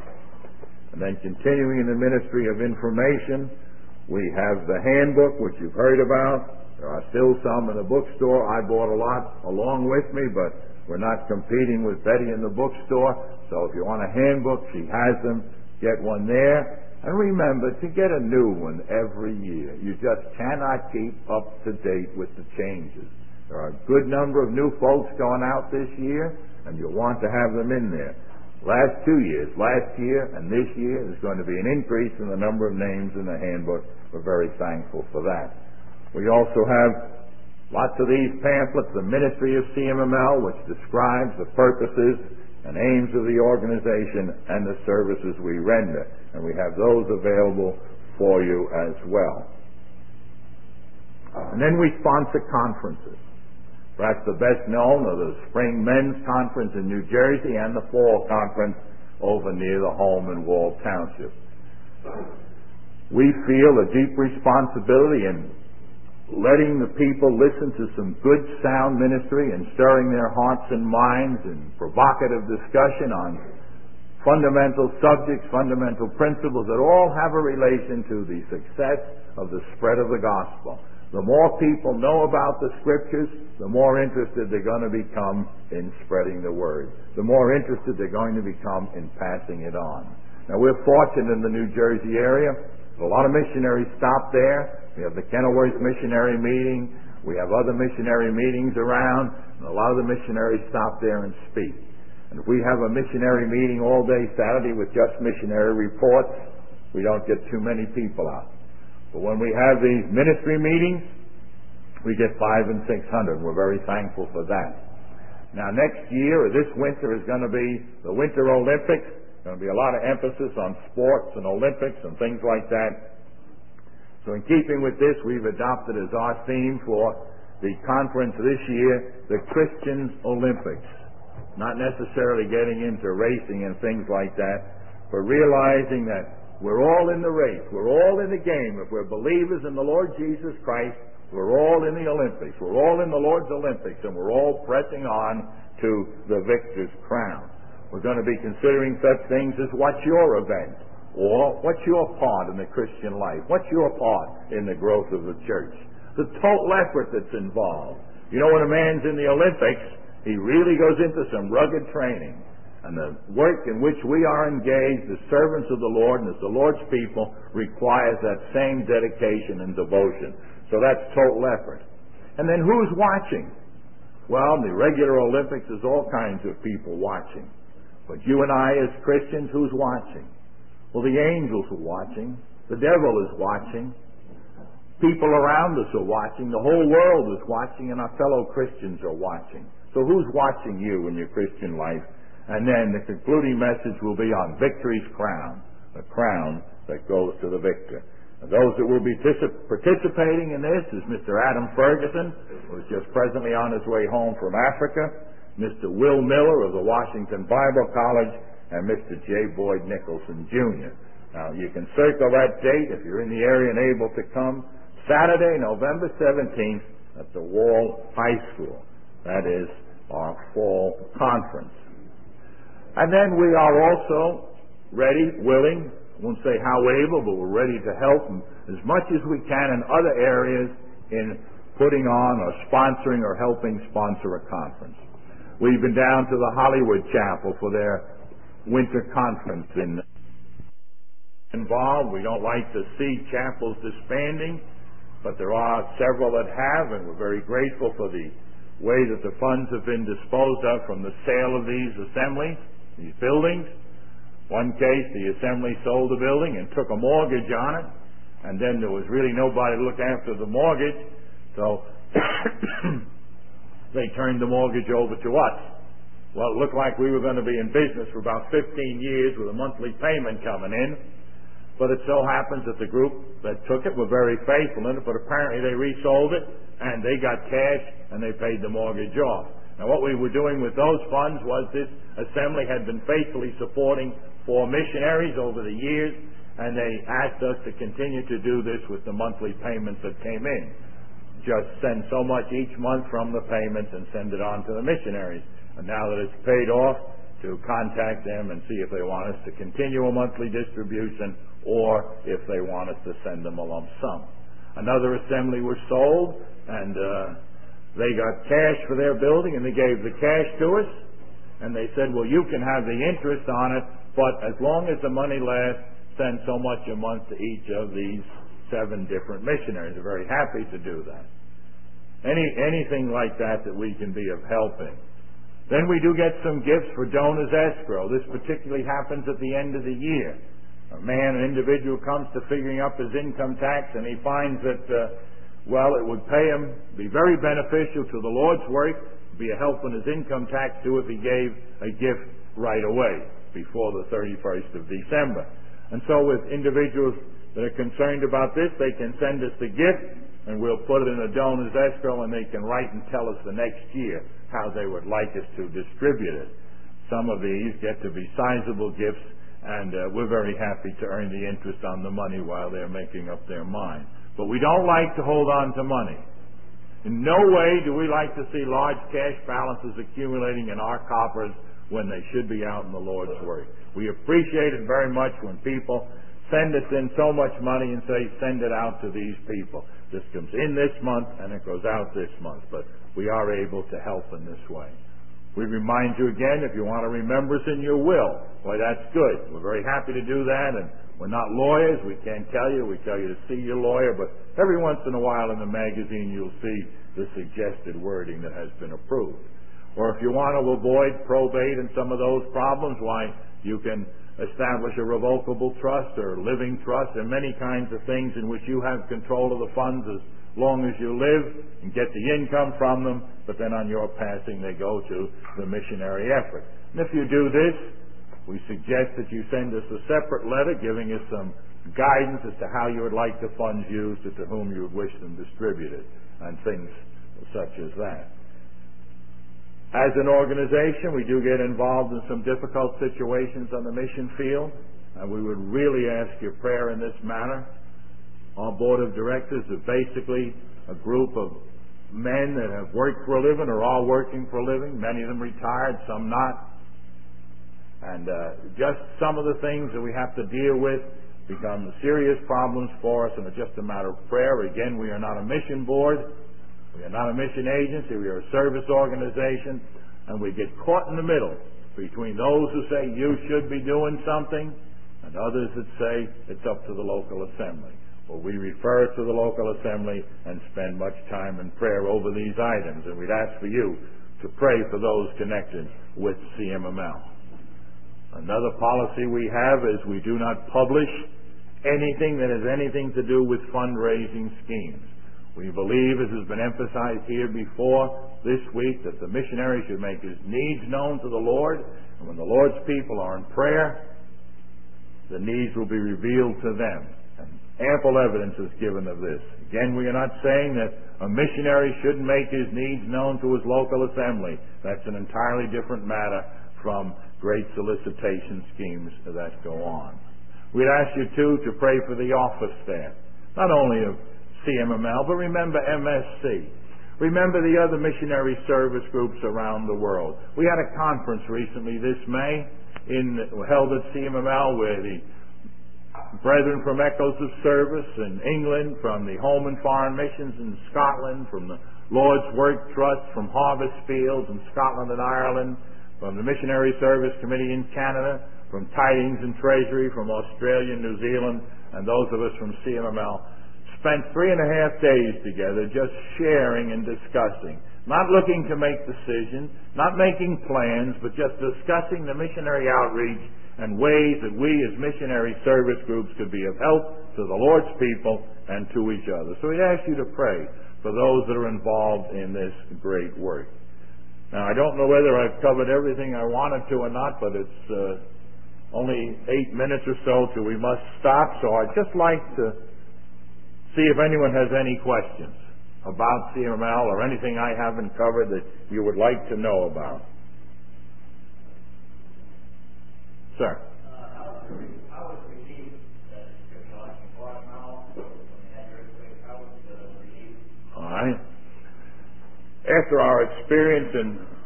And then continuing in the Ministry of Information, we have the handbook, which you've heard about. There are still some in the bookstore. I bought a lot along with me, but we're not competing with Betty in the bookstore. So if you want a handbook, she has them. Get one there. And remember to get a new one every year. You just cannot keep up to date with the changes. There are a good number of new folks going out this year, and you'll want to have them in there. Last 2 years, last year and this year, there's going to be an increase in the number of names in the handbook. We're very thankful for that. We also have lots of these pamphlets, the Ministry of CMML, which describes the purposes and aims of the organization and the services we render. And we have those available for you as well. And then we sponsor conferences. Perhaps the best known are the Spring Men's Conference in New Jersey and the Fall Conference over near the home in Wall Township. We feel a deep responsibility in letting the people listen to some good sound ministry and stirring their hearts and minds in provocative discussion on fundamental subjects, fundamental principles that all have a relation to the success of the spread of the gospel. The more people know about the Scriptures, the more interested they're going to become in spreading the Word. The more interested they're going to become in passing it on. Now, we're fortunate in the New Jersey area. A lot of missionaries stop there. We have the Kenilworth Missionary Meeting. We have other missionary meetings around, and a lot of the missionaries stop there and speak. And if we have a missionary meeting all day Saturday with just missionary reports, we don't get too many people out. But when we have these ministry meetings, we get 500 and 600. We're very thankful for that. Now, next year, or this winter, is going to be the Winter Olympics. There's going to be a lot of emphasis on sports and Olympics and things like that. So in keeping with this, we've adopted as our theme for the conference this year, the Christians Olympics. Not necessarily getting into racing and things like that, but realizing that we're all in the race. We're all in the game. If we're believers in the Lord Jesus Christ, we're all in the Olympics. We're all in the Lord's Olympics, and we're all pressing on to the victor's crown. We're going to be considering such things as what's your event, or what's your part in the Christian life? What's your part in the growth of the church? The total effort that's involved. You know, when a man's in the Olympics, he really goes into some rugged training. And the work in which we are engaged as servants of the Lord and as the Lord's people requires that same dedication and devotion. So that's total effort. And then who's watching? Well, the regular Olympics, there's all kinds of people watching. But you and I as Christians, who's watching? Well, the angels are watching. The devil is watching. People around us are watching. The whole world is watching, and our fellow Christians are watching. So who's watching you in your Christian life? And then the concluding message will be on victory's crown, the crown that goes to the victor. And those that will be participating in this is Mr. Adam Ferguson, who is just presently on his way home from Africa, Mr. Will Miller of the Washington Bible College, and Mr. J. Boyd Nicholson, Jr. Now, you can circle that date if you're in the area and able to come. Saturday, November 17th at the Wall High School. That is our fall conference. And then we are also ready, willing, I won't say how able, but we're ready to help as much as we can in other areas in putting on or sponsoring or helping sponsor a conference. We've been down to the Hollywood Chapel for their winter conference involved. We don't like to see chapels disbanding, but there are several that have, and we're very grateful for the way that the funds have been disposed of from the sale of these assemblies. These buildings. One case, the assembly sold the building and took a mortgage on it, and then there was really nobody to look after the mortgage, so they turned the mortgage over to us. Well, it looked like we were going to be in business for about 15 years with a monthly payment coming in, but it so happens that the group that took it were very faithful in it, but apparently they resold it, and they got cash, and they paid the mortgage off. Now, what we were doing with those funds was this assembly had been faithfully supporting 4 missionaries over the years, and they asked us to continue to do this with the monthly payments that came in. Just send so much each month from the payments and send it on to the missionaries. And now that it's paid off, to contact them and see if they want us to continue a monthly distribution or if they want us to send them a lump sum. Another assembly was sold, and they got cash for their building, and they gave the cash to us, and they said, well, you can have the interest on it, but as long as the money lasts, send so much a month to each of these 7 different missionaries. We're very happy to do that. Anything like that we can be of help in. Then we do get some gifts for donors escrow. This particularly happens at the end of the year. An individual comes to figuring up his income tax, and he finds that, it would pay him, be very beneficial to the Lord's work, be a help in his income tax too if he gave a gift right away before the 31st of December. And so with individuals that are concerned about this, they can send us the gift, and we'll put it in a donor's escrow, and they can write and tell us the next year how they would like us to distribute it. Some of these get to be sizable gifts, and we're very happy to earn the interest on the money while they're making up their mind. But we don't like to hold on to money. In no way do we like to see large cash balances accumulating in our coffers when they should be out in the Lord's work. We appreciate it very much when people send us in so much money and say, send it out to these people. This comes in this month and it goes out this month. But we are able to help in this way. We remind you again, if you want to remember us in your will, well, that's good. We're very happy to do that, and we're not lawyers. We can't tell you. We tell you to see your lawyer, but every once in a while in the magazine you'll see the suggested wording that has been approved. Or if you want to avoid probate and some of those problems, why, you can establish a revocable trust or living trust. There are many kinds of things in which you have control of the funds as long as you live and get the income from them, but then on your passing they go to the missionary effort. And if you do this, we suggest that you send us a separate letter giving us some guidance as to how you would like the funds used or to whom you would wish them distributed, and things such as that. As an organization, we do get involved in some difficult situations on the mission field, and we would really ask your prayer in this matter. Our board of directors is basically a group of men that have worked for a living or are working for a living, many of them retired, some not. And just some of the things that we have to deal with become serious problems for us, and it's just a matter of prayer. Again, we are not a mission board. We are not a mission agency. We are a service organization, and we get caught in the middle between those who say you should be doing something and others that say it's up to the local assembly. Well, we refer to the local assembly and spend much time in prayer over these items, and we'd ask for you to pray for those connected with CMML. Another policy we have is we do not publish anything that has anything to do with fundraising schemes. We believe, as has been emphasized here before this week, that the missionary should make his needs known to the Lord, and when the Lord's people are in prayer, the needs will be revealed to them. Ample evidence is given of this. Again, we are not saying that a missionary shouldn't make his needs known to his local assembly. That's an entirely different matter from great solicitation schemes that go on. We'd ask you, too, to pray for the office staff, not only of CMML, but remember MSC. Remember the other missionary service groups around the world. We had a conference recently this May held at CMML where the brethren from Echoes of Service in England, from the Home and Foreign Missions in Scotland, from the Lord's Work Trust, from Harvest Fields in Scotland and Ireland, from the Missionary Service Committee in Canada, from Tidings and Treasury, from Australia and New Zealand, and those of us from CMML, spent 3.5 days together just sharing and discussing, not looking to make decisions, not making plans, but just discussing the missionary outreach and ways that we as missionary service groups could be of help to the Lord's people and to each other. So we ask you to pray for those that are involved in this great work. Now, I don't know whether I've covered everything I wanted to or not, but it's only 8 minutes or so till we must stop, so I'd just like to see if anyone has any questions about CMML or anything I haven't covered that you would like to know about. Sir. How was received in Guatemala when they had your earthquake? How was received? All right. After our experience in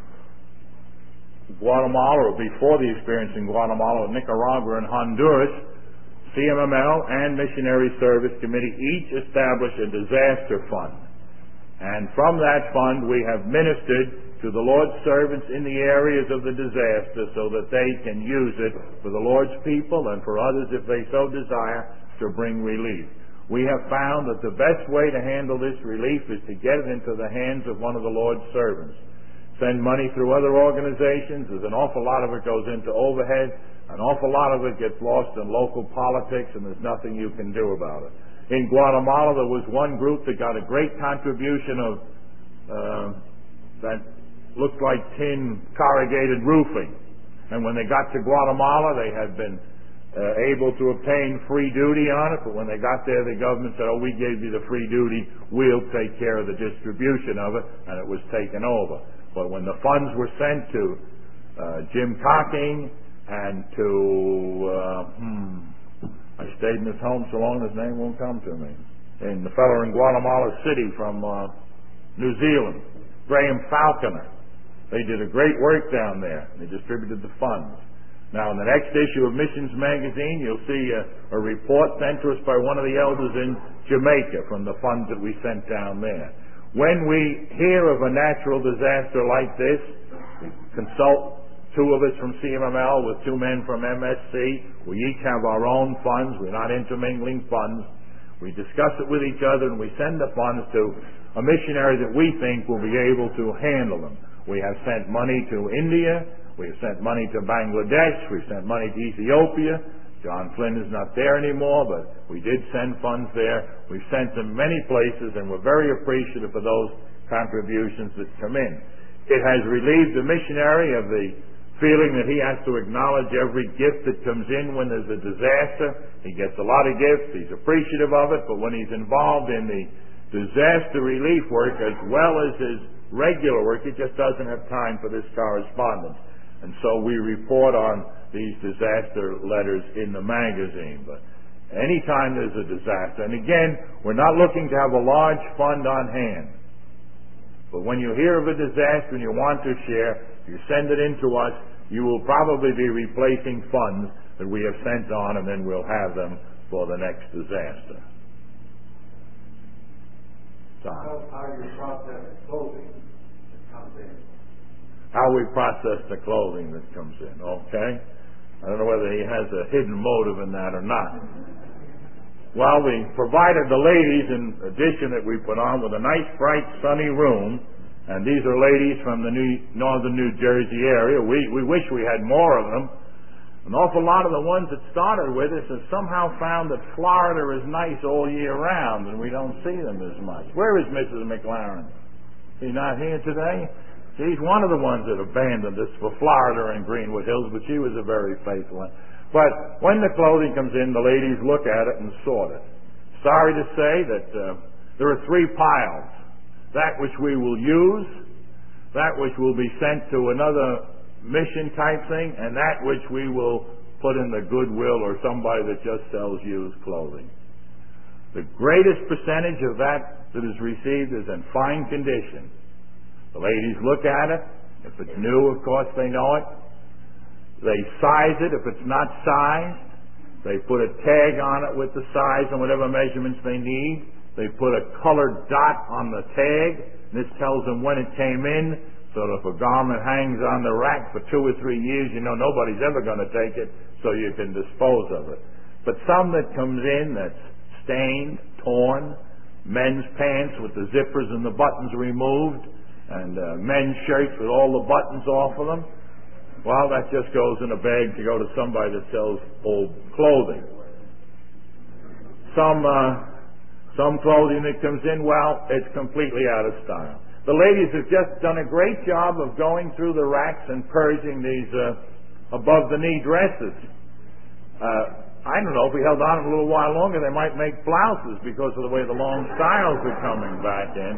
Guatemala, or before the experience in Guatemala, Nicaragua, and Honduras, CMML and Missionary Service Committee each established a disaster fund. And from that fund, we have ministered to to the Lord's servants in the areas of the disaster so that they can use it for the Lord's people and for others, if they so desire, to bring relief. We have found that the best way to handle this relief is to get it into the hands of one of the Lord's servants. Send money through other organizations. There's an awful lot of it goes into overhead. An awful lot of it gets lost in local politics, and there's nothing you can do about it. In Guatemala, there was one group that got a great contribution of that looked like tin corrugated roofing. And when they got to Guatemala, they had been able to obtain free duty on it, but when they got there, the government said, "Oh, we gave you the free duty, we'll take care of the distribution of it," and it was taken over. But when the funds were sent to Jim Cocking and to I stayed in his home so long his name won't come to me, and the fellow in Guatemala City from New Zealand, Graham Falconer. They did a great work down there. They distributed the funds. Now, in the next issue of Missions Magazine, you'll see a report sent to us by one of the elders in Jamaica from the funds that we sent down there. When we hear of a natural disaster like this, we consult two of us from CMML with two men from MSC. We each have our own funds. We're not intermingling funds. We discuss it with each other, and we send the funds to a missionary that we think will be able to handle them. We have sent money to India. We've sent money to Bangladesh. We've sent money to Ethiopia. John Flynn is not there anymore, but we did send funds there. We've sent them many places, and we're very appreciative of those contributions that come in. It has relieved the missionary of the feeling that he has to acknowledge every gift that comes in when there's a disaster. He gets a lot of gifts. He's appreciative of it, but when he's involved in the disaster relief work as well as his regular work, he just doesn't have time for this correspondence. And so we report on these disaster letters in the magazine. But anytime there's a disaster, and again, we're not looking to have a large fund on hand. But when you hear of a disaster and you want to share, you send it in to us. You will probably be replacing funds that we have sent on, and then we'll have them for the next disaster. How you process clothing that comes in. How we process the clothing that comes in, okay? I don't know whether he has a hidden motive in that or not. Well, we provided the ladies, in addition that we put on, with a nice, bright, sunny room, and these are ladies from the northern New Jersey area. We wish we had more of them. An awful lot of the ones that started with us have somehow found that Florida is nice all year round, and we don't see them as much. Where is Mrs. McLaren? Is she not here today? She's one of the ones that abandoned us for Florida and Greenwood Hills, but she was a very faithful one. But when the clothing comes in, the ladies look at it and sort it. Sorry to say that there are three piles. That which we will use, that which will be sent to another mission type thing, and that which we will put in the Goodwill or somebody that just sells used clothing. The greatest percentage of that is received is in fine condition. The ladies look at it. If it's new, of course, they know it. They size it. If it's not sized, they put a tag on it with the size and whatever measurements they need. They put a colored dot on the tag. This tells them when it came in, so that if a garment hangs on the rack for 2 or 3 years, you know nobody's ever going to take it, so you can dispose of it. But some that comes in that's stained, torn, men's pants with the zippers and the buttons removed, and men's shirts with all the buttons off of them, well, that just goes in a bag to go to somebody that sells old clothing. Some clothing that comes in, well, it's completely out of style. The ladies have just done a great job of going through the racks and purging these above-the-knee dresses. I don't know, if we held on a little while longer, they might make blouses because of the way the long styles are coming back in.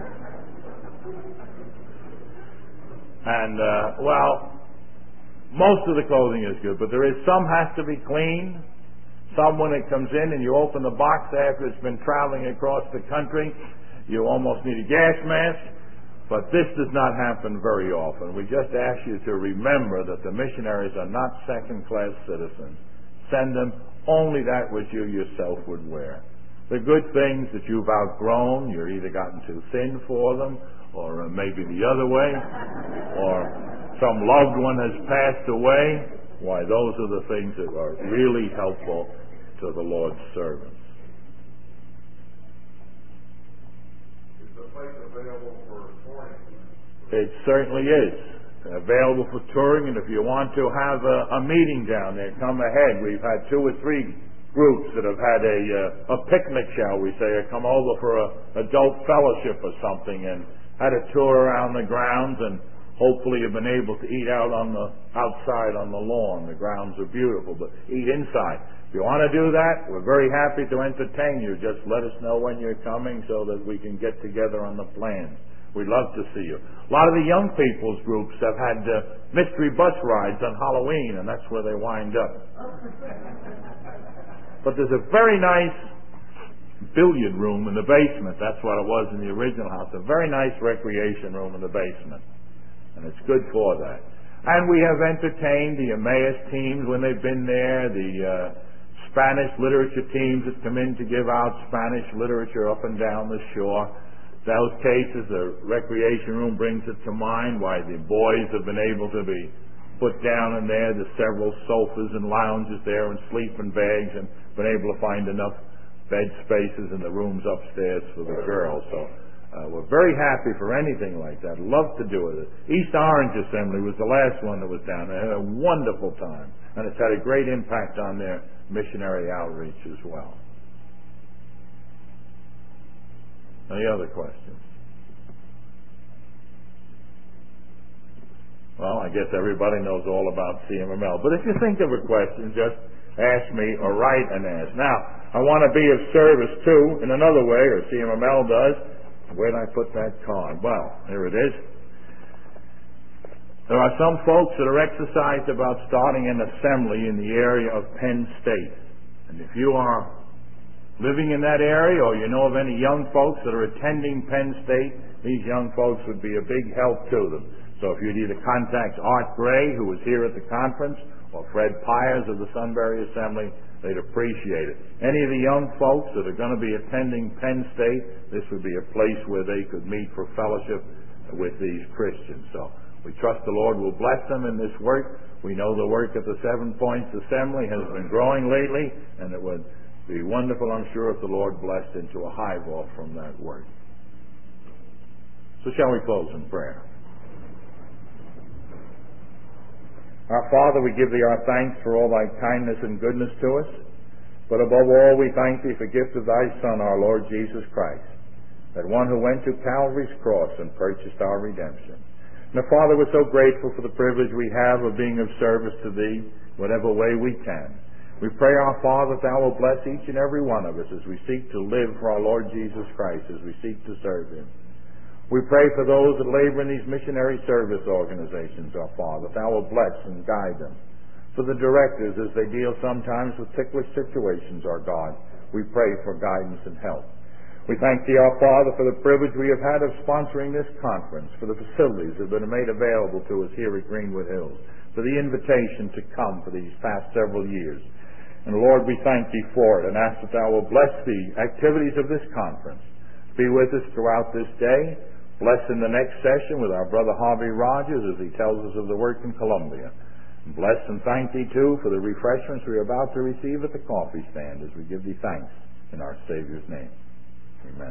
And, well, most of the clothing is good, but there is some has to be cleaned. Some, when it comes in and you open the box after it's been traveling across the country, you almost need a gas mask. But this does not happen very often. We just ask you to remember that the missionaries are not second-class citizens. Send them only that which you yourself would wear. The good things that you've outgrown, you're either gotten too thin for them, or maybe the other way, or some loved one has passed away. Why, those are the things that are really helpful to the Lord's servants. Is the place available for touring? It certainly is. Available for touring, and if you want to have a meeting down there, come ahead. We've had 2 or 3 groups that have had a picnic, shall we say, or come over for a adult fellowship or something, and had a tour around the grounds, and hopefully have been able to eat outside on the lawn. The grounds are beautiful, but eat inside. If you want to do that, we're very happy to entertain you. Just let us know when you're coming so that we can get together on the plans. We'd love to see you. A lot of the young people's groups have had mystery bus rides on Halloween, and that's where they wind up. But there's a very nice billiard room in the basement. That's what it was in the original house. A very nice recreation room in the basement. And it's good for that. And we have entertained the Emmaus teams when they've been there, the Spanish literature teams that come in to give out Spanish literature up and down the shore. Those cases, the recreation room brings it to mind why the boys have been able to be put down in there. There's several sofas and lounges there and sleeping bags, and been able to find enough bed spaces in the rooms upstairs for the girls. So we're very happy for anything like that. Love to do it. East Orange Assembly was the last one that was down there. Had a wonderful time, and it's had a great impact on their missionary outreach as well. Any other questions? Well, I guess everybody knows all about CMML. But if you think of a question, just ask me or write and ask. Now, I want to be of service too in another way, or CMML does. Where did I put that card? Well, here it is. There are some folks that are exercised about starting an assembly in the area of Penn State. And if you are living in that area, or you know of any young folks that are attending Penn State, these young folks would be a big help to them. So if you'd either contact Art Gray, who was here at the conference, or Fred Pyers of the Sunbury Assembly, they'd appreciate it. Any of the young folks that are going to be attending Penn State, this would be a place where they could meet for fellowship with these Christians. So we trust the Lord will bless them in this work. We know the work at the 7 Points Assembly has been growing lately, and it would be wonderful, I'm sure, if the Lord blessed into a hive off from that work. So shall we close in prayer? Our Father, we give Thee our thanks for all Thy kindness and goodness to us. But above all, we thank Thee for the gift of Thy Son, our Lord Jesus Christ, that one who went to Calvary's cross and purchased our redemption. Now, Father, we're so grateful for the privilege we have of being of service to Thee, whatever way we can. We pray, our Father, that Thou will bless each and every one of us as we seek to live for our Lord Jesus Christ, as we seek to serve Him. We pray for those that labor in these missionary service organizations, our Father, that Thou will bless and guide them. For the directors, as they deal sometimes with ticklish situations, our God, we pray for guidance and help. We thank Thee, our Father, for the privilege we have had of sponsoring this conference, for the facilities that have been made available to us here at Greenwood Hills, for the invitation to come for these past several years. And Lord, we thank Thee for it and ask that Thou will bless the activities of this conference. Be with us throughout this day. Bless in the next session with our brother Harvey Rogers as he tells us of the work in Columbia. And bless and thank Thee, too, for the refreshments we are about to receive at the coffee stand as we give Thee thanks in our Savior's name. Amen.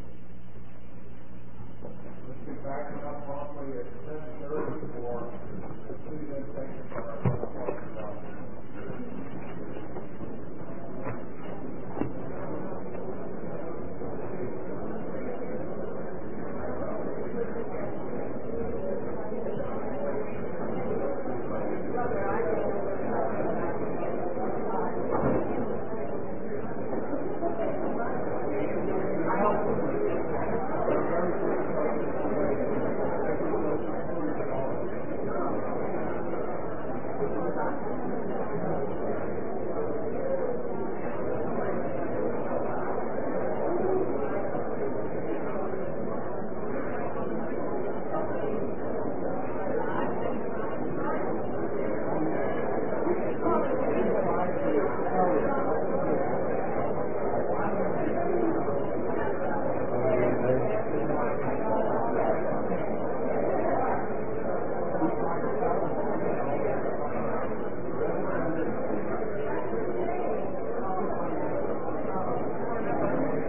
Let's be back up promptly at 10:30 for the city dedication.